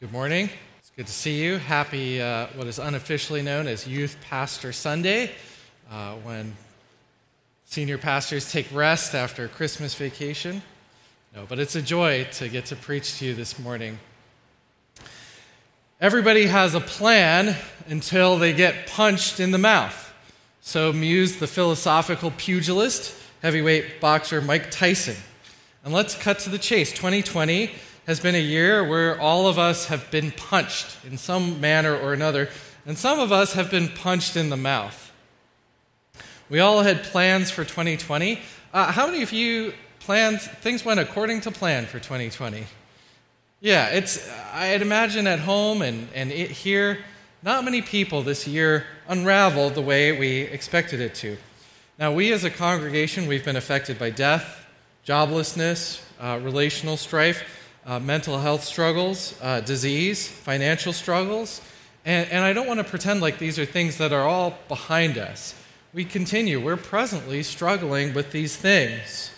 Good morning. It's good to see you. Happy what is unofficially known as Youth Pastor Sunday, when senior pastors take rest after Christmas vacation. No, but it's a joy to get to preach to you this morning. Everybody has a plan until they get punched in the mouth. So mused the philosophical pugilist, heavyweight boxer Mike Tyson. And let's cut to the chase. 2020 has been a year where all of us have been punched in some manner or another, and some of us have been punched in the mouth. We all had plans for 2020. How many of you things went according to plan for 2020? Yeah, I'd imagine at home and here, not many people this year unraveled the way we expected it to. Now, we as a congregation, we've been affected by death, joblessness, relational strife, mental health struggles, disease, financial struggles, and I don't want to pretend like these are things that are all behind us. We're presently struggling with these things.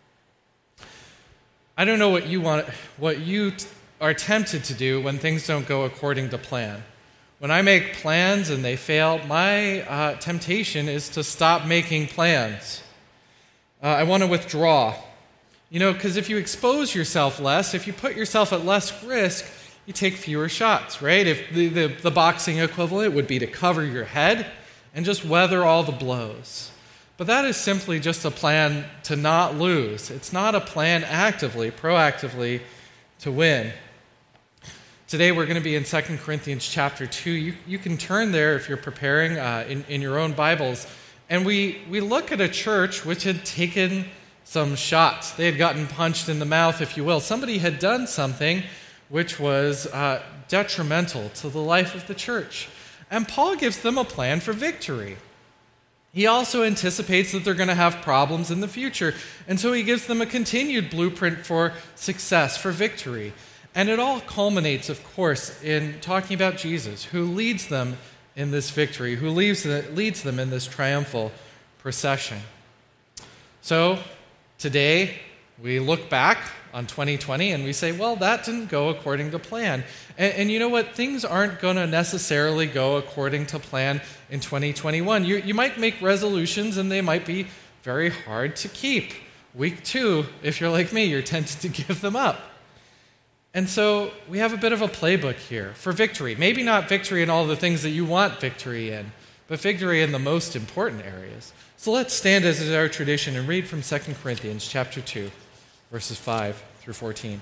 I don't know what you are tempted to do when things don't go according to plan. When I make plans and they fail, my temptation is to stop making plans. I want to withdraw. Because if you expose yourself less, if you put yourself at less risk, you take fewer shots, right? If the boxing equivalent would be to cover your head and just weather all the blows. But that is simply just a plan to not lose. It's not a plan proactively to win. Today we're going to be in 2 Corinthians chapter 2. You can turn there if you're preparing in your own Bibles. And we look at a church which had taken some shots. They had gotten punched in the mouth, if you will. Somebody had done something which was detrimental to the life of the church. And Paul gives them a plan for victory. He also anticipates that they're going to have problems in the future. And so he gives them a continued blueprint for success, for victory. And it all culminates, of course, in talking about Jesus, who leads them in this victory, who leads them in this triumphal procession. So, today, we look back on 2020 and we say, well, that didn't go according to plan. And you know what? Things aren't going to necessarily go according to plan in 2021. You might make resolutions and they might be very hard to keep. Week 2, if you're like me, you're tempted to give them up. And so we have a bit of a playbook here for victory. Maybe not victory in all the things that you want victory in, but victory in the most important areas. So let's stand as is our tradition and read from 2 Corinthians chapter 2, verses 5 through 14.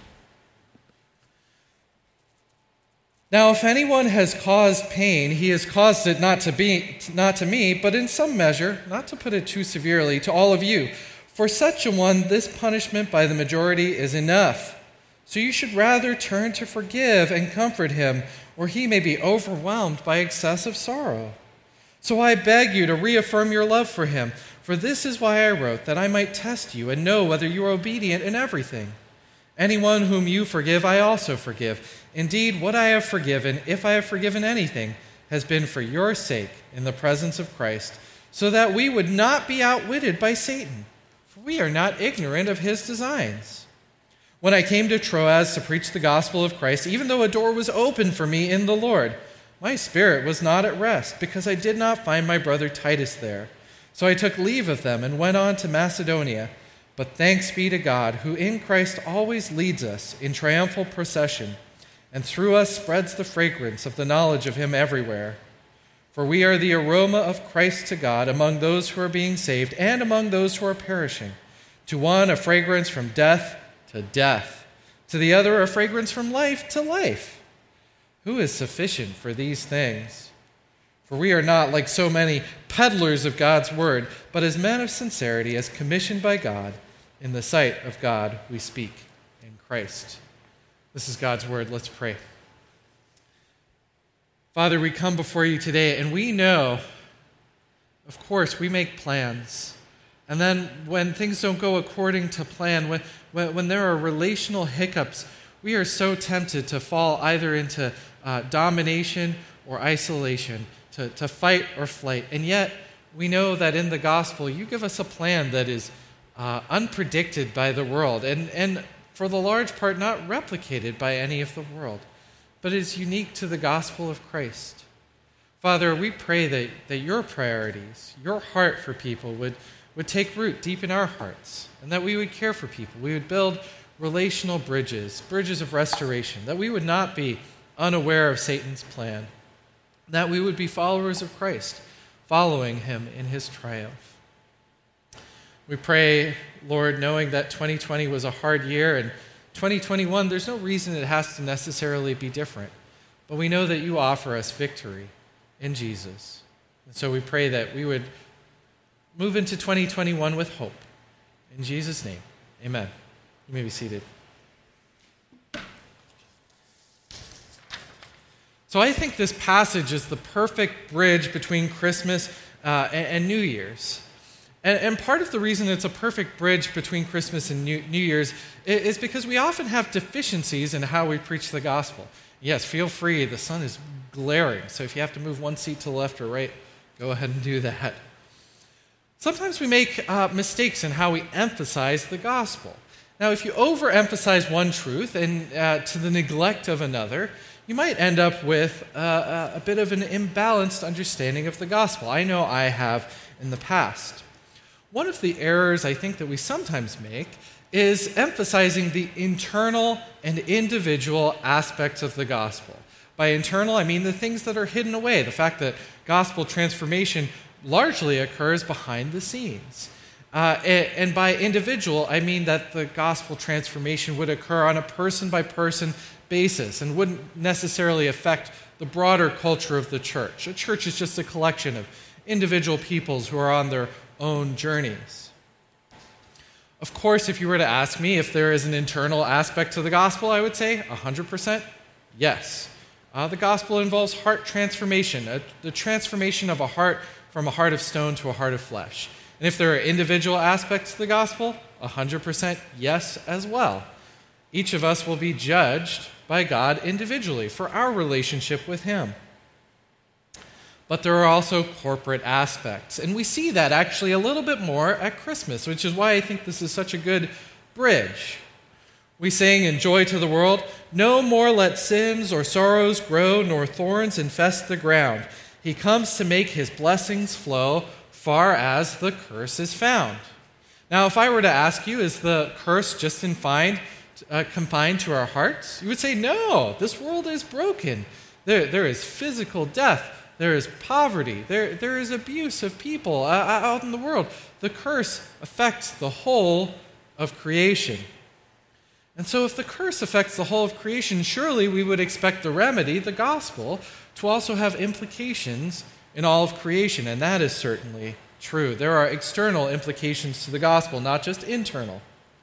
Now, if anyone has caused pain, he has caused it not to me, but in some measure, not to put it too severely, to all of you. For such a one, this punishment by the majority is enough. So you should rather turn to forgive and comfort him, or he may be overwhelmed by excessive sorrow. So I beg you to reaffirm your love for him, for this is why I wrote, that I might test you and know whether you are obedient in everything. Anyone whom you forgive, I also forgive. Indeed, what I have forgiven, if I have forgiven anything, has been for your sake in the presence of Christ, so that we would not be outwitted by Satan, for we are not ignorant of his designs. When I came to Troas to preach the gospel of Christ, even though a door was open for me in the Lord, my spirit was not at rest, because I did not find my brother Titus there. So I took leave of them and went on to Macedonia. But thanks be to God, who in Christ always leads us in triumphal procession, and through us spreads the fragrance of the knowledge of him everywhere. For we are the aroma of Christ to God among those who are being saved and among those who are perishing. To one, a fragrance from death to death. To the other, a fragrance from life to life. Who is sufficient for these things? For we are not like so many peddlers of God's word, but as men of sincerity, as commissioned by God, in the sight of God we speak in Christ. This is God's word. Let's pray. Father, we come before you today, and we know, of course, we make plans. And then when things don't go according to plan, when there are relational hiccups, we are so tempted to fall either into domination or isolation, to fight or flight. And yet, we know that in the gospel, you give us a plan that is unpredicted by the world, and for the large part, not replicated by any of the world. but is unique to the gospel of Christ. Father, we pray that your priorities, your heart for people would take root deep in our hearts, and that we would care for people. We would build relational bridges of restoration, that we would not be unaware of Satan's plan, that we would be followers of Christ, following him in his triumph. We pray, Lord, knowing that 2020 was a hard year, and 2021, there's no reason it has to necessarily be different, but we know that you offer us victory in Jesus. And so we pray that we would move into 2021 with hope. In Jesus' name, amen. You may be seated. So I think this passage is the perfect bridge between Christmas and New Year's. And part of the reason it's a perfect bridge between Christmas and New Year's is because we often have deficiencies in how we preach the gospel. Yes, feel free. The sun is glaring, so if you have to move one seat to the left or right, go ahead and do that. Sometimes we make mistakes in how we emphasize the gospel. Now, if you overemphasize one truth and to the neglect of another, you might end up with a bit of an imbalanced understanding of the gospel. I know I have in the past. One of the errors I think that we sometimes make is emphasizing the internal and individual aspects of the gospel. By internal, I mean the things that are hidden away, the fact that gospel transformation largely occurs behind the scenes. And by individual, I mean that the gospel transformation would occur on a person-by-person basis and wouldn't necessarily affect the broader culture of the church. A church is just a collection of individual peoples who are on their own journeys. Of course, if you were to ask me if there is an internal aspect to the gospel, I would say 100% yes. The gospel involves heart transformation, the transformation of a heart from a heart of stone to a heart of flesh. And if there are individual aspects to the gospel, 100% yes as well. Each of us will be judged by God individually for our relationship with him. But there are also corporate aspects, and we see that actually a little bit more at Christmas, which is why I think this is such a good bridge. We sing in Joy to the World, "No more let sins or sorrows grow, nor thorns infest the ground. He comes to make his blessings flow far as the curse is found." Now, if I were to ask you, is the curse just confined to our hearts? You would say, no, this world is broken. There is physical death. There is poverty. There is abuse of people out in the world. The curse affects the whole of creation. And so if the curse affects the whole of creation, surely we would expect the remedy, the gospel, to also have implications in all of creation, and that is certainly true. There are external implications to the gospel, not just internal.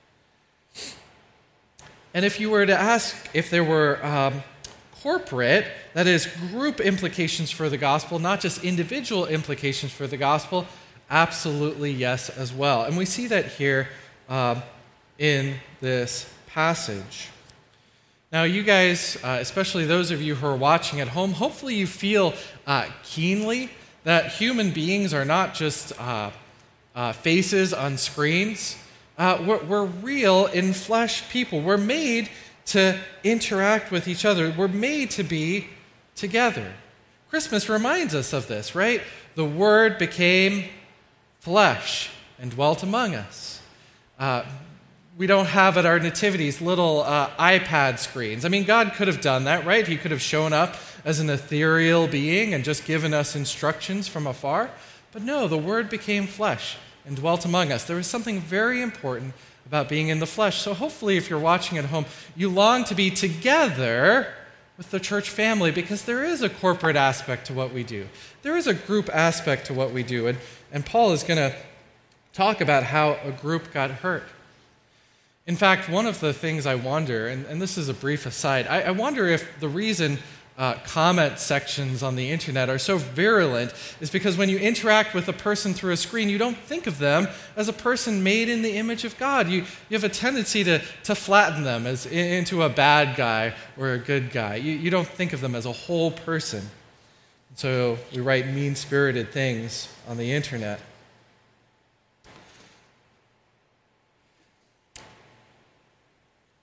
And if you were to ask if there were corporate, that is, group implications for the gospel, not just individual implications for the gospel, absolutely yes as well. And we see that here in this passage. Now, you guys, especially those of you who are watching at home, hopefully you feel keenly that human beings are not just faces on screens. We're real in flesh people. We're made to interact with each other. We're made to be together. Christmas reminds us of this, right? The Word became flesh and dwelt among us. We don't have at our nativities little iPad screens. I mean, God could have done that, right? He could have shown up as an ethereal being and just given us instructions from afar. But no, the Word became flesh and dwelt among us. There was something very important about being in the flesh. So hopefully, if you're watching at home, you long to be together with the church family because there is a corporate aspect to what we do. There is a group aspect to what we do. And Paul is going to talk about how a group got hurt. In fact, one of the things I wonder, and this is a brief aside, I wonder if the reason comment sections on the internet are so virulent is because when you interact with a person through a screen, you don't think of them as a person made in the image of God. You have a tendency to flatten them as into a bad guy or a good guy. You don't think of them as a whole person. So we write mean-spirited things on the internet.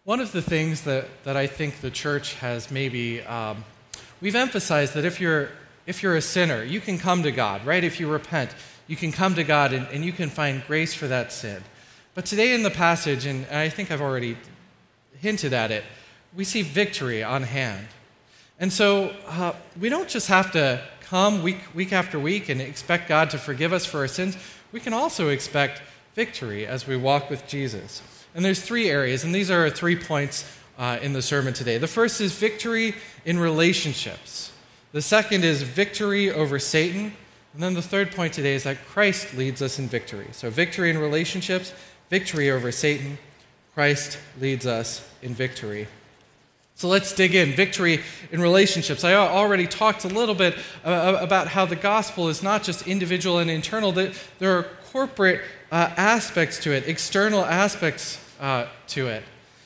One of the things that I think the church has maybe, we've emphasized that if you're a sinner, you can come to God, right? If you repent, you can come to God and you can find grace for that sin. But today in the passage, and I think I've already hinted at it, we see victory on hand. And so we don't just have to come week after week and expect God to forgive us for our sins. We can also expect victory as we walk with Jesus. And there's 3 areas, and these are 3 points in the sermon today. The first is victory in relationships. The second is victory over Satan. And then the third point today is that Christ leads us in victory. So victory in relationships, victory over Satan, Christ leads us in victory. So let's dig in. Victory in relationships. I already talked a little bit about how the gospel is not just individual and internal. There are corporate aspects to it, external aspects to it.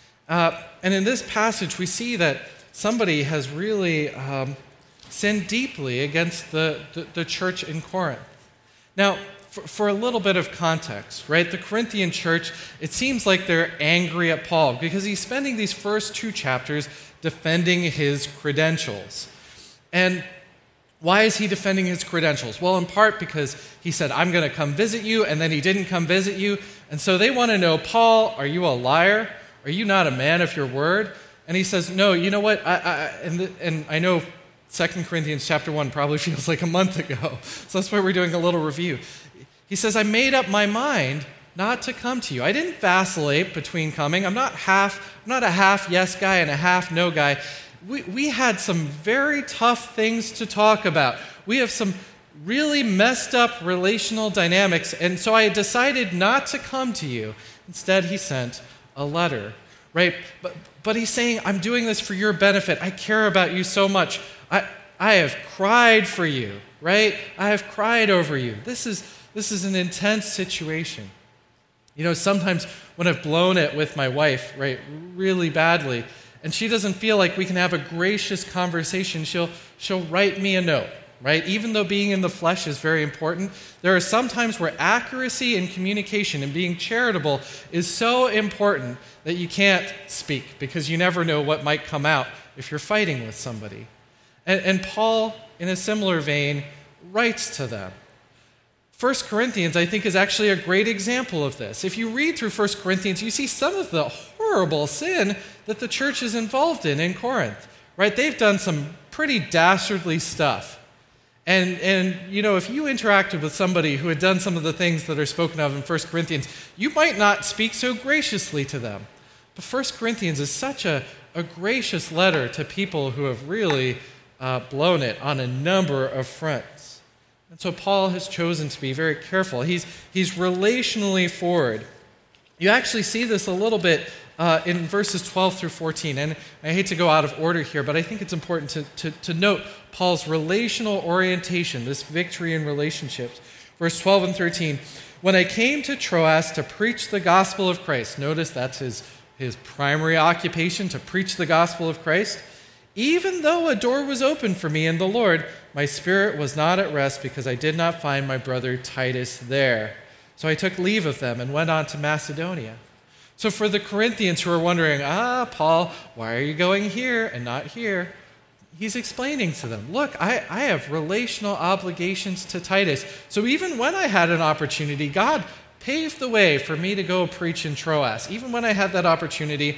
And in this passage, we see that somebody has really sinned deeply against the church in Corinth. Now, for a little bit of context, right? The Corinthian church, it seems like they're angry at Paul because he's spending these first 2 chapters defending his credentials. And why is he defending his credentials? Well, in part because he said, I'm going to come visit you, and then he didn't come visit you. And so they want to know, Paul, are you a liar? Are you not a man of your word? And he says, no, you know what? And I know 2 Corinthians chapter 1 probably feels like a month ago. So that's why we're doing a little review. He says, I made up my mind not to come to you. I didn't vacillate between coming. I'm not a half yes guy and a half no guy. We had some very tough things to talk about. We have some really messed up relational dynamics, and so I decided not to come to you. Instead, he sent a letter, right? But he's saying, I'm doing this for your benefit. I care about you so much. I have cried for you, right? I have cried over you. This is an intense situation. You know, sometimes when I've blown it with my wife, right, really badly, and she doesn't feel like we can have a gracious conversation, she'll write me a note, right? Even though being in the flesh is very important, there are some times where accuracy in communication and being charitable is so important that you can't speak because you never know what might come out if you're fighting with somebody. And Paul, in a similar vein, writes to them. 1 Corinthians, I think, is actually a great example of this. If you read through 1 Corinthians, you see some of the horrible sin that the church is involved in Corinth, right? They've done some pretty dastardly stuff. And you know, if you interacted with somebody who had done some of the things that are spoken of in 1 Corinthians, you might not speak so graciously to them. But 1 Corinthians is such a gracious letter to people who have really blown it on a number of fronts. And so Paul has chosen to be very careful. He's relationally forward. You actually see this a little bit in verses 12 through 14. And I hate to go out of order here, but I think it's important to note Paul's relational orientation, this victory in relationships. Verse 12 and 13, when I came to Troas to preach the gospel of Christ, notice that's his primary occupation, to preach the gospel of Christ. Even though a door was open for me in the Lord, my spirit was not at rest because I did not find my brother Titus there. So I took leave of them and went on to Macedonia. So for the Corinthians who are wondering, Paul, why are you going here and not here? He's explaining to them, look, I have relational obligations to Titus. So even when I had an opportunity, God paved the way for me to go preach in Troas. Even when I had that opportunity,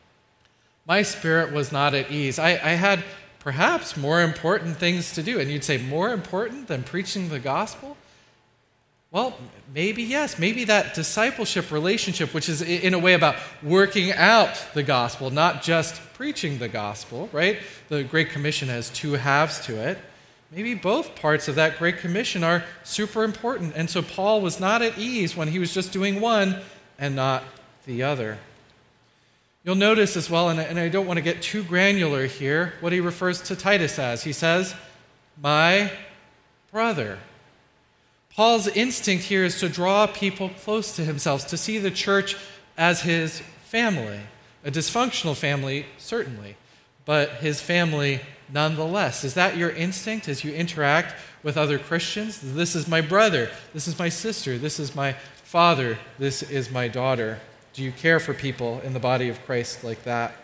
my spirit was not at ease. I had perhaps more important things to do. And you'd say, more important than preaching the gospel? Well, maybe yes. Maybe that discipleship relationship, which is in a way about working out the gospel, not just preaching the gospel, right? The Great Commission has 2 halves to it. Maybe both parts of that Great Commission are super important. And so Paul was not at ease when he was just doing one and not the other. You'll notice as well, and I don't want to get too granular here, what he refers to Titus as. He says, my brother. Paul's instinct here is to draw people close to himself, to see the church as his family. A dysfunctional family, certainly, but his family nonetheless. Is that your instinct as you interact with other Christians? This is my brother. This is my sister. This is my father. This is my daughter. Do you care for people in the body of Christ like that?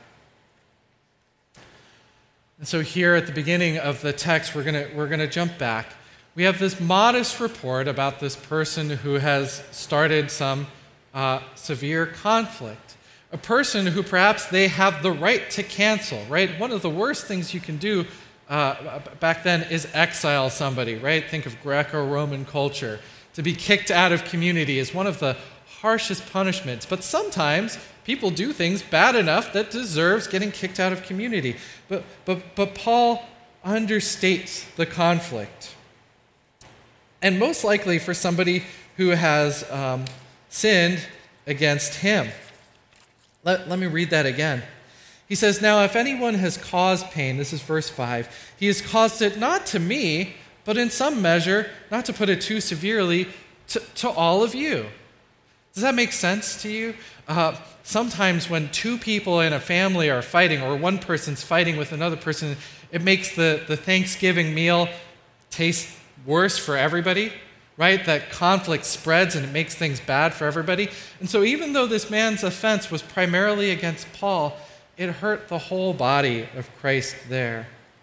And so here at the beginning of the text, we're gonna jump back. We have this modest report about this person who has started some severe conflict. A person who perhaps they have the right to cancel, right? One of the worst things you can do back then is exile somebody, right? Think of Greco-Roman culture. To be kicked out of community is one of the harshest punishments. But sometimes people do things bad enough that deserves getting kicked out of community. But Paul understates the conflict. And most likely for somebody who has sinned against him. Let me read that again. He says, "Now if anyone has caused pain," this is verse 5, "he has caused it not to me, but in some measure, not to put it too severely, to all of you." Does that make sense to you? Sometimes when two people in a family are fighting, or one person's fighting with another person, it makes the Thanksgiving meal taste worse for everybody, right? That conflict spreads and it makes things bad for everybody. And so even though this man's offense was primarily against Paul, it hurt the whole body of Christ there.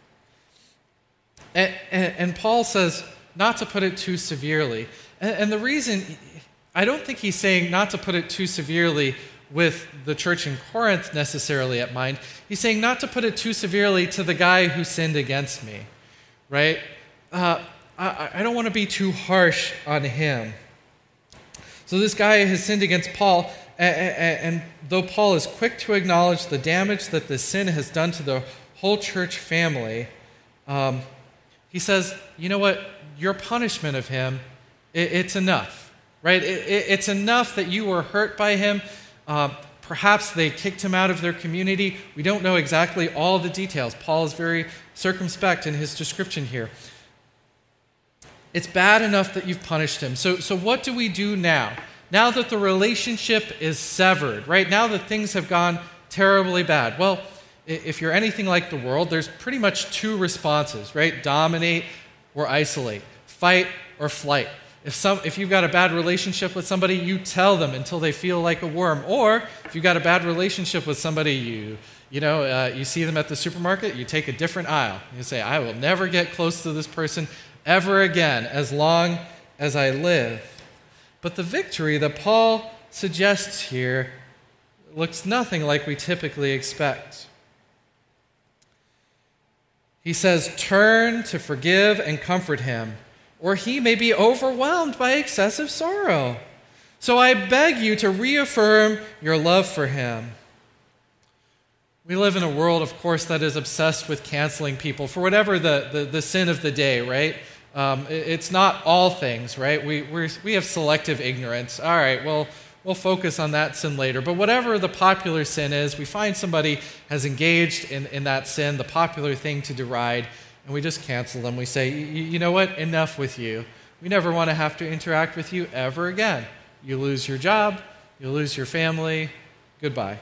And Paul says not to put it too severely. And the reason, I don't think he's saying not to put it too severely with the church in Corinth necessarily at mind. He's saying not to put it too severely to the guy who sinned against me, right? I don't want to be too harsh on him. So this guy has sinned against Paul, and though Paul is quick to acknowledge the damage that the sin has done to the whole church family, he says, you know what, your punishment of him, it's enough, right? It's enough that you were hurt by him. Perhaps they kicked him out of their community. We don't know exactly all the details. Paul is very circumspect in his description here. It's bad enough that you've punished him. So what do we do now? Now that the relationship is severed, right? Now that things have gone terribly bad. Well, if you're anything like the world, there's pretty much two responses, right? Dominate or isolate. Fight or flight. If you've got a bad relationship with somebody, you tell them until they feel like a worm. Or if you've got a bad relationship with somebody, you see them at the supermarket, you take a different aisle. You say, I will never get close to this person ever again as long as I live. But the victory that Paul suggests here looks nothing like we typically expect. He says, turn to forgive and comfort him, or he may be overwhelmed by excessive sorrow. So I beg you to reaffirm your love for him. We live in a world, of course, that is obsessed with canceling people for whatever the sin of the day, right? It's not all things, right? We have selective ignorance. All right, well, we'll focus on that sin later. But whatever the popular sin is, we find somebody has engaged in that sin, the popular thing to deride, and we just cancel them. We say, you know what? Enough with you. We never want to have to interact with you ever again. You lose your job. You lose your family. Goodbye.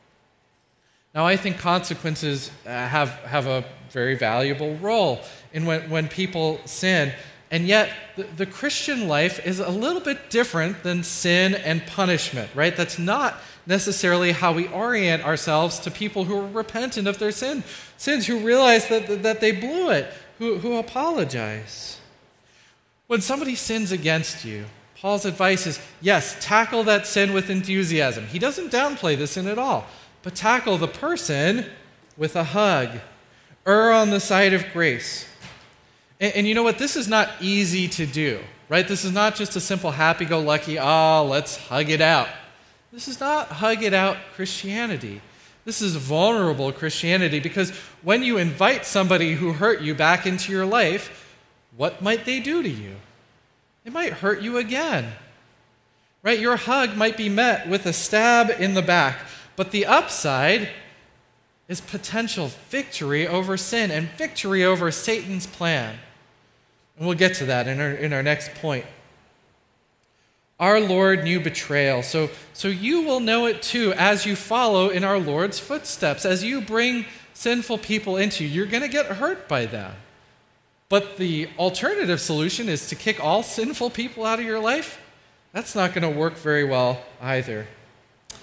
Now, I think consequences have a very valuable role in when people sin. And yet, the Christian life is a little bit different than sin and punishment, right? That's not necessarily how we orient ourselves to people who are repentant of their sins, who realize that they blew it, who apologize. When somebody sins against you, Paul's advice is, yes, tackle that sin with enthusiasm. He doesn't downplay the sin at all, but tackle the person with a hug. Err on the side of grace. And you know what? This is not easy to do, right? This is not just a simple happy-go-lucky, let's hug it out. This is not hug it out Christianity. This is vulnerable Christianity, because when you invite somebody who hurt you back into your life, what might they do to you? They might hurt you again, right? Your hug might be met with a stab in the back, but the upside is potential victory over sin and victory over Satan's plan. And we'll get to that in our next point. Our Lord knew betrayal, so you will know it too as you follow in our Lord's footsteps. As you bring sinful people into you, you're going to get hurt by them. But the alternative solution is to kick all sinful people out of your life. That's not going to work very well either.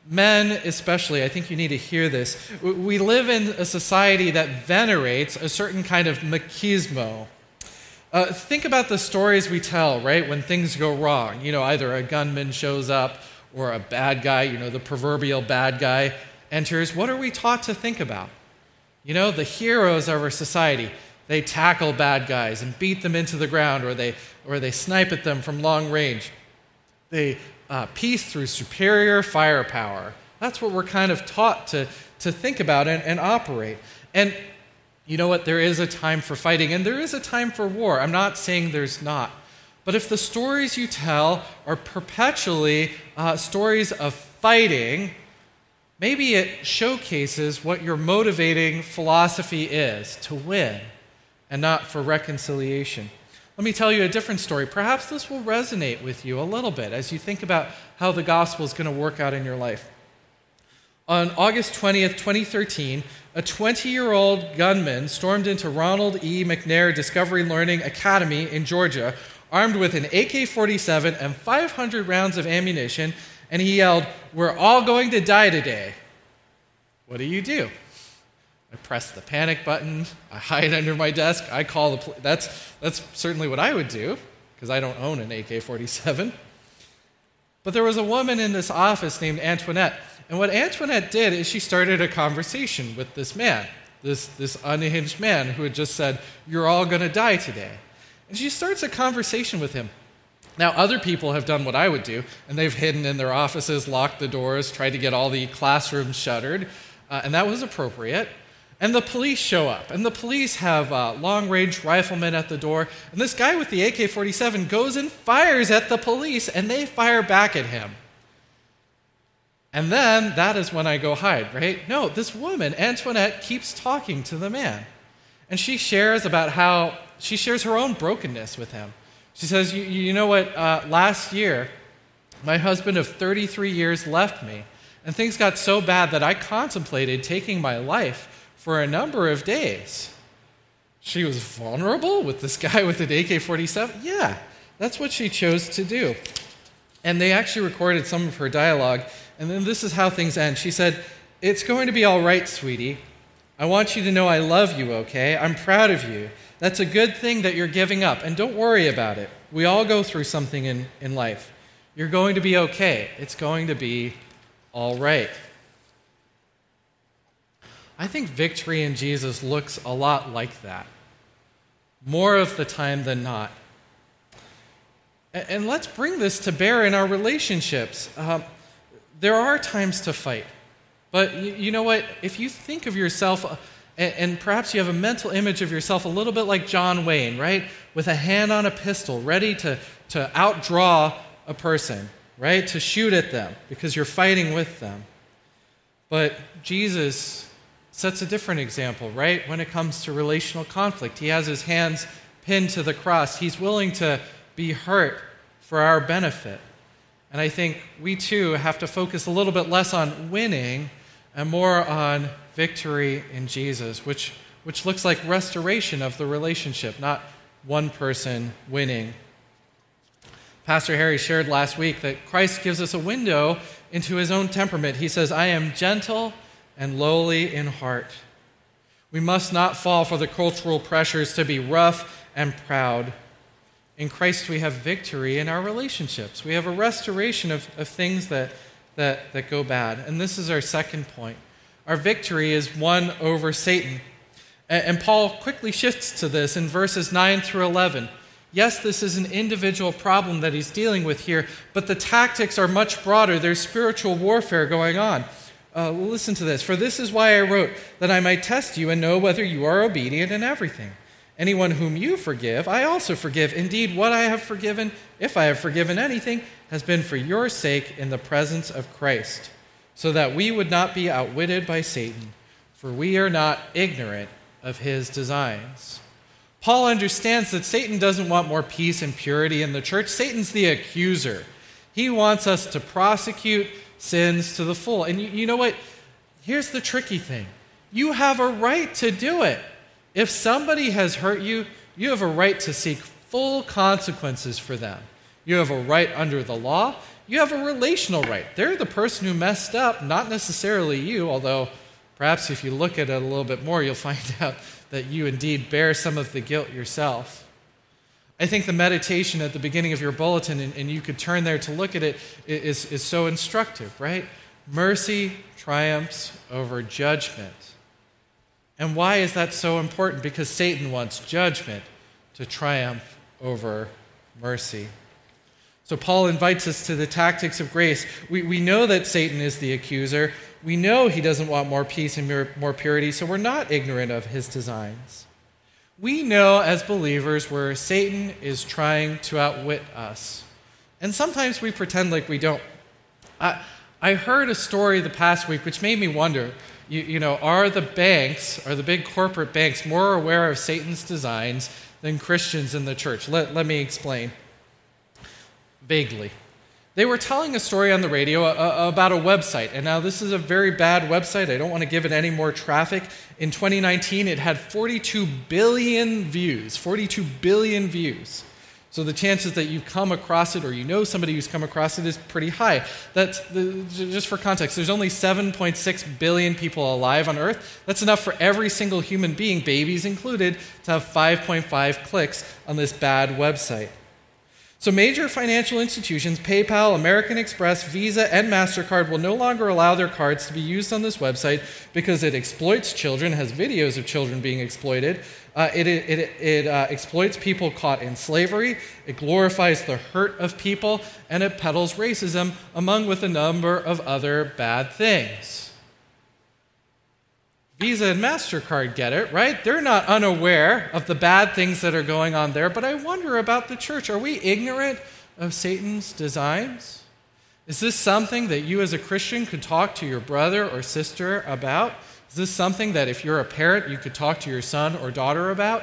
Men especially, I think you need to hear this. We live in a society that venerates a certain kind of machismo. Think about the stories we tell, right, when things go wrong. Either a gunman shows up or a bad guy, the proverbial bad guy enters. What are we taught to think about? The heroes of our society, they tackle bad guys and beat them into the ground, or they snipe at them from long range. They peace through superior firepower. That's what we're kind of taught to think about and operate. And you know what? There is a time for fighting, and there is a time for war. I'm not saying there's not. But if the stories you tell are perpetually stories of fighting, maybe it showcases what your motivating philosophy is, to win, and not for reconciliation. Let me tell you a different story. Perhaps this will resonate with you a little bit as you think about how the gospel is going to work out in your life. On August 20th, 2013, a 20-year-old gunman stormed into Ronald E. McNair Discovery Learning Academy in Georgia, armed with an AK-47 and 500 rounds of ammunition, and he yelled, "We're all going to die today." What do? I press the panic button, I hide under my desk, I call the police. That's certainly what I would do, because I don't own an AK-47. But there was a woman in this office named Antoinette, and what Antoinette did is she started a conversation with this man, this unhinged man who had just said, "You're all going to die today." And she starts a conversation with him. Now, other people have done what I would do, and they've hidden in their offices, locked the doors, tried to get all the classrooms shuttered, and that was appropriate. And the police show up, and the police have long-range riflemen at the door, and this guy with the AK-47 goes and fires at the police, and they fire back at him. And then, that is when I go hide, right? No, this woman, Antoinette, keeps talking to the man. And she shares her own brokenness with him. She says, you know what, last year, my husband of 33 years left me, and things got so bad that I contemplated taking my life for a number of days. She was vulnerable with this guy with an AK-47? Yeah, that's what she chose to do. And they actually recorded some of her dialogue, and then this is how things end. She said, "It's going to be all right, sweetie. I want you to know I love you, okay? I'm proud of you. That's a good thing that you're giving up, and don't worry about it. We all go through something in life. You're going to be okay. It's going to be all right." I think victory in Jesus looks a lot like that, more of the time than not. And let's bring this to bear in our relationships. There are times to fight, but you know what? If you think of yourself, and perhaps you have a mental image of yourself a little bit like John Wayne, right? With a hand on a pistol, ready to outdraw a person, right? To shoot at them because you're fighting with them. But Jesus sets a different example, right? When it comes to relational conflict, he has his hands pinned to the cross. He's willing to be hurt for our benefit. And I think we too have to focus a little bit less on winning and more on victory in Jesus, which looks like restoration of the relationship, not one person winning. Pastor Harry shared last week that Christ gives us a window into his own temperament. He says, "I am gentle and lowly in heart." We must not fall for the cultural pressures to be rough and proud. In Christ, we have victory in our relationships. We have a restoration of things that go bad. And this is our second point. Our victory is won over Satan. And Paul quickly shifts to this in verses 9 through 11. Yes, this is an individual problem that he's dealing with here, but the tactics are much broader. There's spiritual warfare going on. Listen to this. "For this is why I wrote, that I might test you and know whether you are obedient in everything. Anyone whom you forgive, I also forgive. Indeed, what I have forgiven, if I have forgiven anything, has been for your sake in the presence of Christ, so that we would not be outwitted by Satan, for we are not ignorant of his designs." Paul understands that Satan doesn't want more peace and purity in the church. Satan's the accuser. He wants us to prosecute sins to the full. And you know what? Here's the tricky thing. You have a right to do it. If somebody has hurt you, you have a right to seek full consequences for them. You have a right under the law. You have a relational right. They're the person who messed up, not necessarily you, although perhaps if you look at it a little bit more, you'll find out that you indeed bear some of the guilt yourself. I think the meditation at the beginning of your bulletin, and you could turn there to look at it, is so instructive, right? Mercy triumphs over judgment. And why is that so important? Because Satan wants judgment to triumph over mercy. So Paul invites us to the tactics of grace. We know that Satan is the accuser. We know he doesn't want more peace and more purity, so we're not ignorant of his designs. We know as believers where Satan is trying to outwit us. And sometimes we pretend like we don't. I heard a story the past week which made me wonder, are the big corporate banks more aware of Satan's designs than Christians in the church? Let me explain. Vaguely. They were telling a story on the radio about a website, and now this is a very bad website. I don't want to give it any more traffic. In 2019, it had 42 billion views. 42 billion views. So the chances that you've come across it or you know somebody who's come across it is pretty high. Just for context, there's only 7.6 billion people alive on Earth. That's enough for every single human being, babies included, to have 5.5 clicks on this bad website. So major financial institutions, PayPal, American Express, Visa, and MasterCard will no longer allow their cards to be used on this website because it exploits children, has videos of children being exploited. It exploits people caught in slavery. It glorifies the hurt of people, and it peddles racism, among with a number of other bad things. Visa and MasterCard get it, right? They're not unaware of the bad things that are going on there, but I wonder about the church. Are we ignorant of Satan's designs? Is this something that you as a Christian could talk to your brother or sister about? Is this something that if you're a parent, you could talk to your son or daughter about?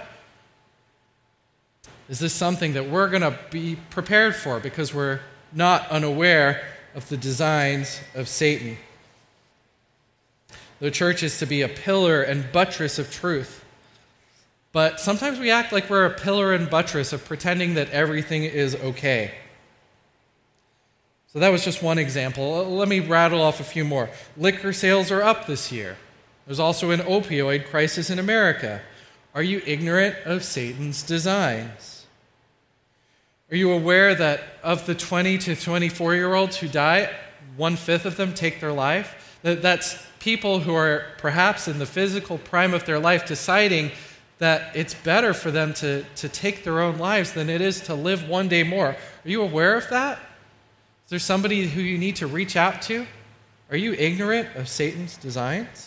Is this something that we're going to be prepared for because we're not unaware of the designs of Satan? The church is to be a pillar and buttress of truth. But sometimes we act like we're a pillar and buttress of pretending that everything is okay. So that was just one example. Let me rattle off a few more. Liquor sales are up this year. There's also an opioid crisis in America. Are you ignorant of Satan's designs? Are you aware that of the 20 to 24-year-olds who die, 1/5 of them take their life? That's people who are perhaps in the physical prime of their life deciding that it's better for them to take their own lives than it is to live one day more. Are you aware of that? Is there somebody who you need to reach out to? Are you ignorant of Satan's designs?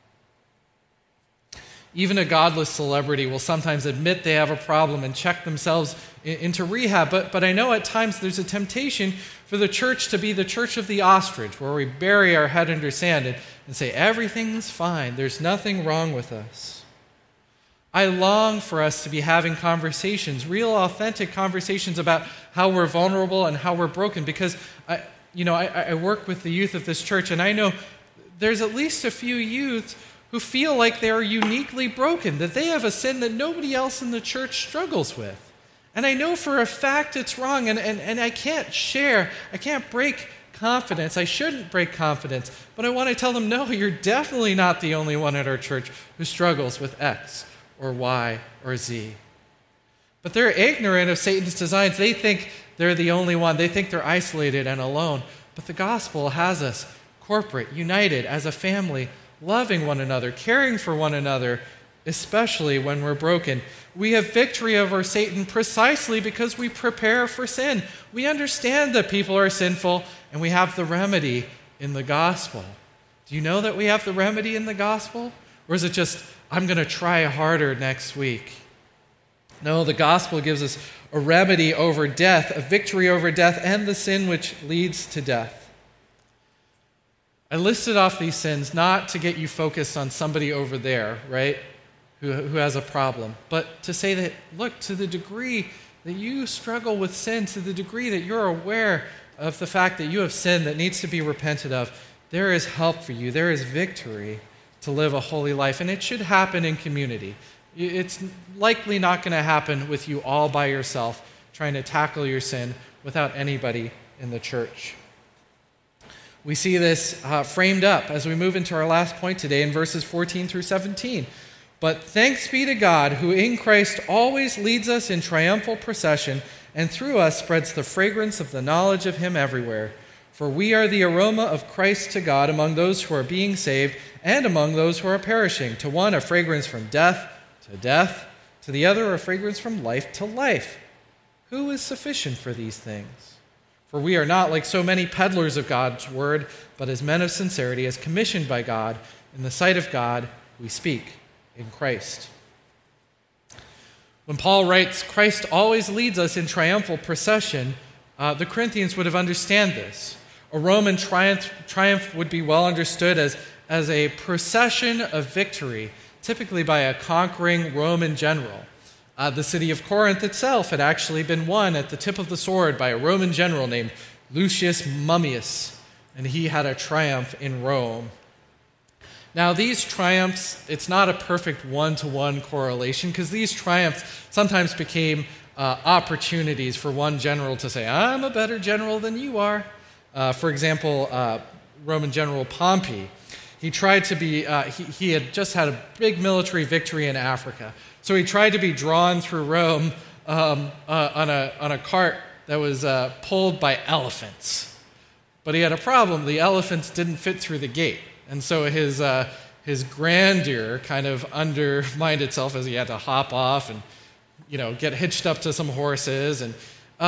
Even a godless celebrity will sometimes admit they have a problem and check themselves into rehab. But I know at times there's a temptation for the church to be the church of the ostrich, where we bury our head under sand and say, everything's fine, there's nothing wrong with us. I long for us to be having conversations, real authentic conversations about how we're vulnerable and how we're broken, because I work with the youth of this church, and I know there's at least a few youths who feel like they are uniquely broken, that they have a sin that nobody else in the church struggles with. And I know for a fact it's wrong, and I can't break confidence. I shouldn't break confidence. But I want to tell them, no, you're definitely not the only one at our church who struggles with X or Y or Z. But they're ignorant of Satan's designs. They think they're the only one. They think they're isolated and alone. But the gospel has us corporate, united as a family, loving one another, caring for one another, especially when we're broken. We have victory over Satan precisely because we prepare for sin. We understand that people are sinful, and we have the remedy in the gospel. Do you know that we have the remedy in the gospel? Or is it just, I'm going to try harder next week? No, the gospel gives us a remedy over death, a victory over death, and the sin which leads to death. I listed off these sins not to get you focused on somebody over there, right, who has a problem, but to say that, look, to the degree that you struggle with sin, to the degree that you're aware of the fact that you have sin that needs to be repented of, there is help for you. There is victory to live a holy life, and it should happen in community. It's likely not going to happen with you all by yourself trying to tackle your sin without anybody in the church. We see this framed up as we move into our last point today in verses 14 through 17. But thanks be to God, who in Christ always leads us in triumphal procession, and through us spreads the fragrance of the knowledge of him everywhere. For we are the aroma of Christ to God among those who are being saved and among those who are perishing. To one, a fragrance from death to death, to the other, a fragrance from life to life. Who is sufficient for these things? For we are not like so many peddlers of God's word, but as men of sincerity, as commissioned by God, in the sight of God, we speak in Christ. When Paul writes, Christ always leads us in triumphal procession, the Corinthians would have understood this. A Roman triumph would be well understood as a procession of victory, typically by a conquering Roman general. The city of Corinth itself had actually been won at the tip of the sword by a Roman general named Lucius Mummius, and he had a triumph in Rome. Now, these triumphs, it's not a perfect one-to-one correlation, because these triumphs sometimes became opportunities for one general to say, I'm a better general than you are. For example, Roman general Pompey, he tried to be, he had just had a big military victory in Africa. So he tried to be drawn through Rome on a cart that was pulled by elephants. But he had a problem. The elephants didn't fit through the gate. And so his grandeur kind of undermined itself as he had to hop off and, get hitched up to some horses. And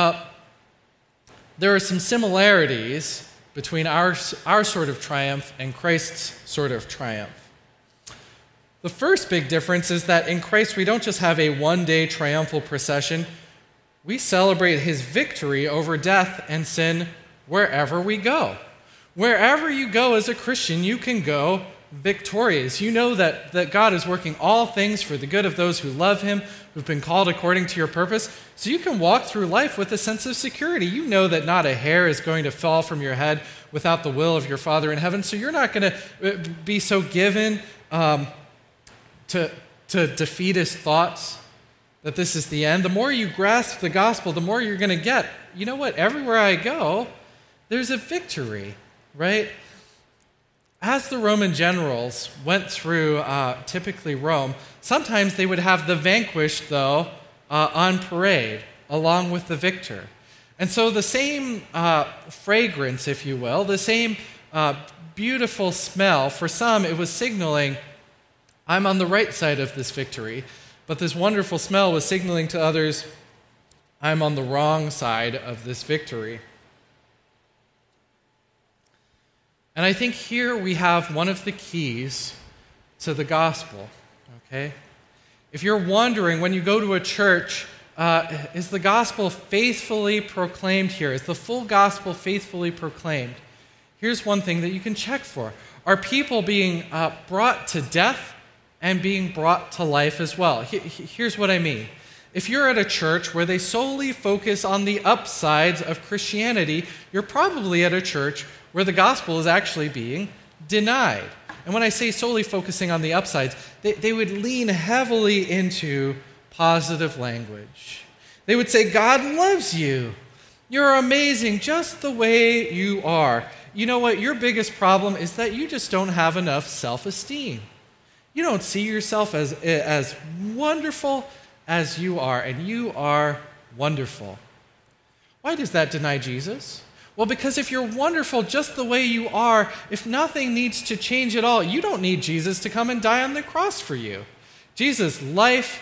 there are some similarities between our sort of triumph and Christ's sort of triumph. The first big difference is that in Christ we don't just have a one-day triumphal procession. We celebrate his victory over death and sin wherever we go. Wherever you go as a Christian, you can go victorious. You know that God is working all things for the good of those who love him, who've been called according to your purpose. So you can walk through life with a sense of security. You know that not a hair is going to fall from your head without the will of your Father in heaven. So you're not going to be so given to defeatist thoughts that this is the end. The more you grasp the gospel, the more you're going to get. You know what? Everywhere I go, there's a victory, right? As the Roman generals went through typically Rome, sometimes they would have the vanquished, though, on parade along with the victor. And so the same fragrance, if you will, the same beautiful smell, for some it was signaling, I'm on the right side of this victory. But this wonderful smell was signaling to others, I'm on the wrong side of this victory. And I think here we have one of the keys to the gospel, okay? If you're wondering, when you go to a church, is the gospel faithfully proclaimed here? Is the full gospel faithfully proclaimed? Here's one thing that you can check for. Are people being brought to death and being brought to life as well? Here's what I mean. If you're at a church where they solely focus on the upsides of Christianity, you're probably at a church where the gospel is actually being denied. And when I say solely focusing on the upsides, they would lean heavily into positive language. They would say, God loves you. You're amazing just the way you are. You know what? Your biggest problem is that you just don't have enough self-esteem. You don't see yourself as wonderful as you are, and you are wonderful. Why does that deny Jesus? Well, because if you're wonderful just the way you are, if nothing needs to change at all, you don't need Jesus to come and die on the cross for you. Jesus' life,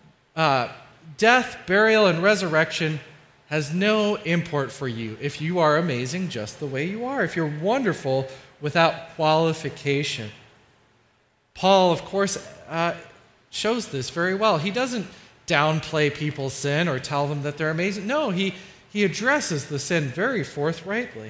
death, burial, and resurrection has no import for you if you are amazing just the way you are, if you're wonderful without qualification. Paul, of course, shows this very well. He doesn't downplay people's sin or tell them that they're amazing. No, he addresses the sin very forthrightly.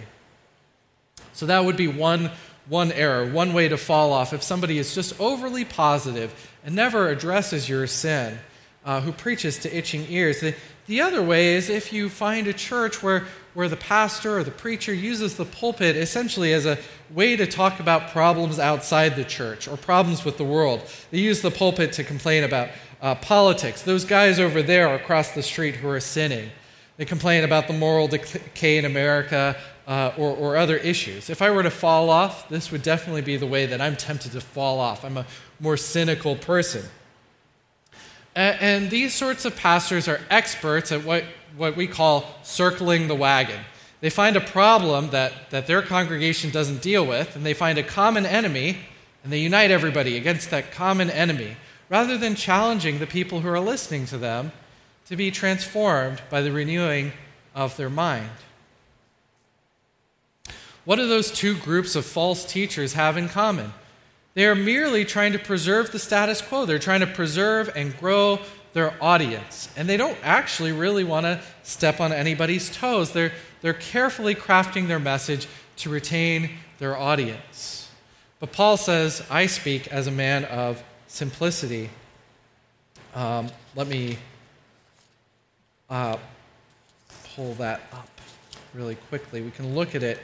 So that would be one error, one way to fall off. If somebody is just overly positive and never addresses your sin, who preaches to itching ears. The other way is if you find a church where the pastor or the preacher uses the pulpit essentially as a way to talk about problems outside the church or problems with the world. They use the pulpit to complain about politics. Those guys over there across the street who are sinning. They complain about the moral decay in America, or other issues. If I were to fall off, this would definitely be the way that I'm tempted to fall off. I'm a more cynical person. And these sorts of pastors are experts at what we call circling the wagon. They find a problem that their congregation doesn't deal with, and they find a common enemy, and they unite everybody against that common enemy, rather than challenging the people who are listening to them to be transformed by the renewing of their mind. What do those two groups of false teachers have in common? They are merely trying to preserve the status quo. They're trying to preserve and grow their audience. And they don't actually really want to step on anybody's toes. They're carefully crafting their message to retain their audience. But Paul says, I speak as a man of simplicity. Let me pull that up really quickly. We can look at it.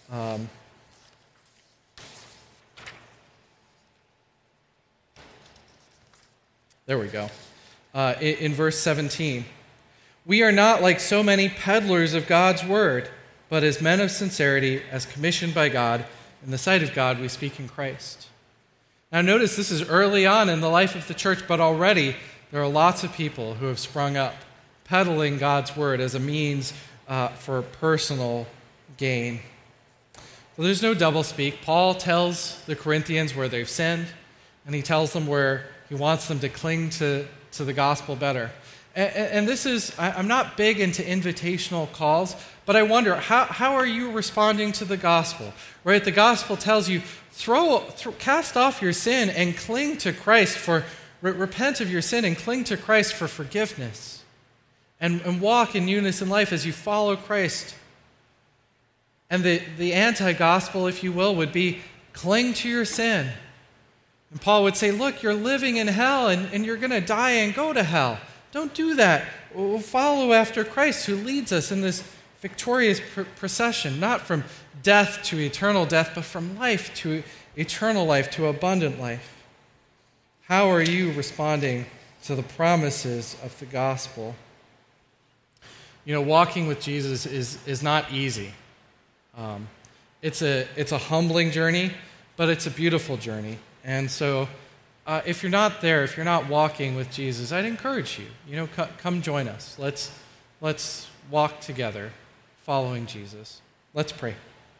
There we go. In verse 17, we are not like so many peddlers of God's word, but as men of sincerity, as commissioned by God, in the sight of God, we speak in Christ. Now notice this is early on in the life of the church, but already there are lots of people who have sprung up, peddling God's word as a means for personal gain. Well, there's no doublespeak. Paul tells the Corinthians where they've sinned, and he tells them where he wants them to cling to the gospel better. And this is, I'm not big into invitational calls, but I wonder, how are you responding to the gospel? Right? The gospel tells you, cast off your sin and cling to Christ repent of your sin and cling to Christ for forgiveness. And walk in newness in life as you follow Christ. And the anti-gospel, if you will, would be cling to your sin. And Paul would say, look, you're living in hell and you're going to die and go to hell. Don't do that. We'll follow after Christ who leads us in this victorious procession, not from death to eternal death, but from life to eternal life, to abundant life. How are you responding to the promises of the gospel? You know, walking with Jesus is not easy. It's a humbling journey, but it's a beautiful journey. And so if you're not there, if you're not walking with Jesus, I'd encourage you, come join us. Let's walk together following Jesus. Let's pray.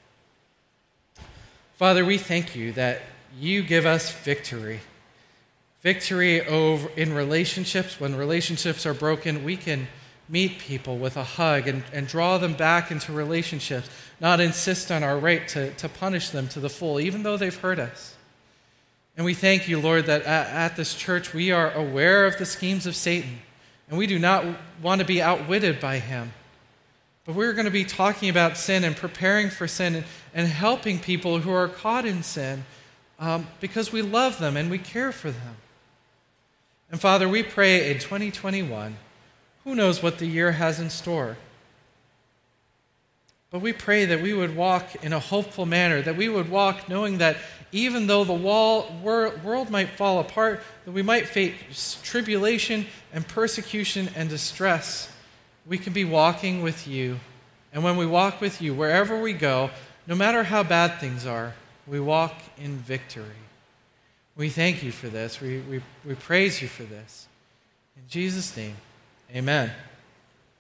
Father, we thank you that you give us victory. Victory in relationships. When relationships are broken, we can meet people with a hug and draw them back into relationships, not insist on our right to punish them to the full, even though they've hurt us. And we thank you, Lord, that at this church we are aware of the schemes of Satan, and we do not want to be outwitted by him. But we're going to be talking about sin and preparing for sin and helping people who are caught in sin because we love them and we care for them. And Father, we pray in 2021, who knows what the year has in store? But we pray that we would walk in a hopeful manner, that we would walk knowing that even though the world might fall apart, that we might face tribulation and persecution and distress, we can be walking with you. And when we walk with you, wherever we go, no matter how bad things are, we walk in victory. We thank you for this. We praise you for this. In Jesus' name, amen.